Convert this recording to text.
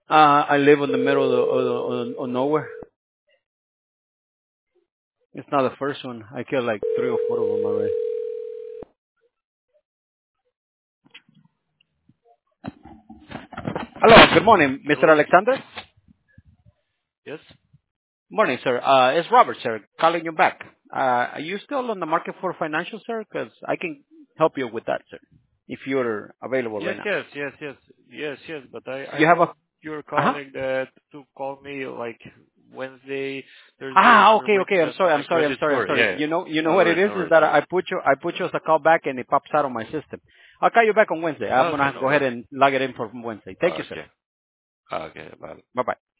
I live in the middle of nowhere. It's not the first one. I killed like three or four of them already. Hello, good morning, Mr. Hello. Alexander. Yes. Morning, sir. It's Robert, sir, calling you back. Are you still on the market for financial, sir? Because I can help you with that, sir, if you're available right Yes, now. yes, yes, yes, yes, yes. But I You have a... thought you were Uh-huh. calling that to call me like Wednesday, Thursday Ah, for okay, okay. I'm maintenance sorry, on I'm my sorry, I'm credit sorry, I'm score. sorry. Yeah. You know No what it worries, is? no Is worries, that no worries. I put you as a call back and it pops out on my system. I'll call you back on Wednesday. I'm Okay, gonna no go ahead worries. and log it in for Wednesday. Thank you, sir. Okay. Okay. Bye. Bye bye.